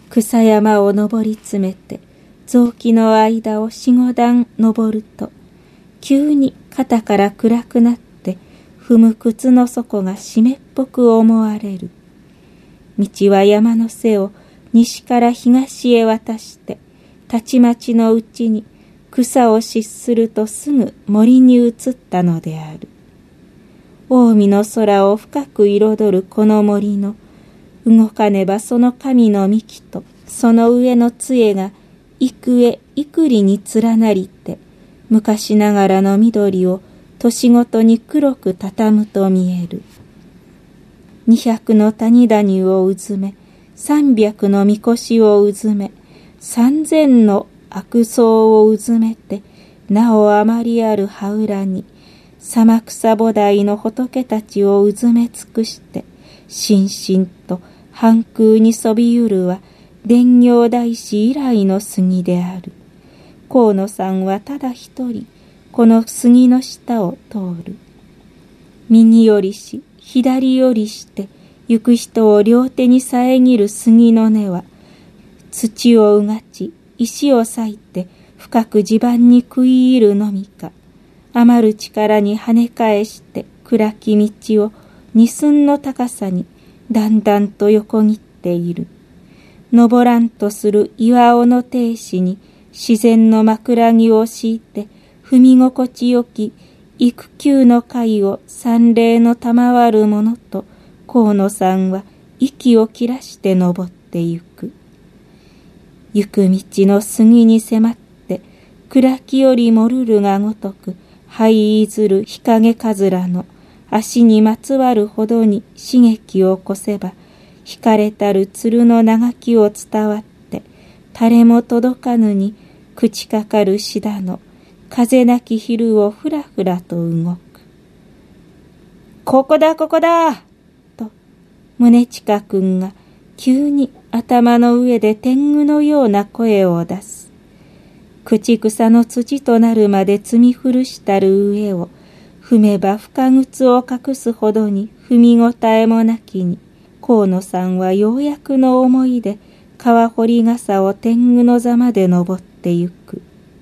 草山を登り詰めて雑木の間を四五段登ると、急に肩から暗くなって踏む靴の底が湿っぽく思われる。道は山の背を西から東へ渡して、たちまちのうちに草を疾するとすぐ森に移ったのである。近江の空を深く彩るこの森の、動かねばその神の幹とその上の杖が幾重幾里に連なりて、昔ながらの緑を年ごとに黒く畳むと見える。200の谷谷をうずめ、300のみこしをうずめ、3000の悪草をうずめて、なおあまりある葉裏に、様草菩提の仏たちをうずめ尽くして、しんしんと半空にそびゆるは、伝行大師以来の杉である。河野さんはただ一人、この杉の下を通る。右よりし、左よりして、行く人を両手に遮る杉の根は、土をうがち、石を裂いて、深く地盤に食い入るのみか、余る力に跳ね返して暗き道を二寸の高さにだんだんと横切っている。登らんとする岩尾の亭主に自然の枕木を敷いて踏み心地よき育休の貝を三礼の賜るものと河野さんは息を切らして登ってゆく。行く道の杉に迫って暗きよりもるるがごとく這いずる日陰かずらの足にまつわるほどに刺激を起こせば、引かれたる鶴の長きを伝わって、誰も届かぬに口かかるシダの風なき昼をふらふらと動く。ここだここだと、宗近くんが急に頭の上で天狗のような声を出す。口草の土となるまで積み古したる上を、踏めば深靴を隠すほどに踏み応えもなきに、河野さんはようやくの思いで川掘り傘を天狗の座まで登ってゆく。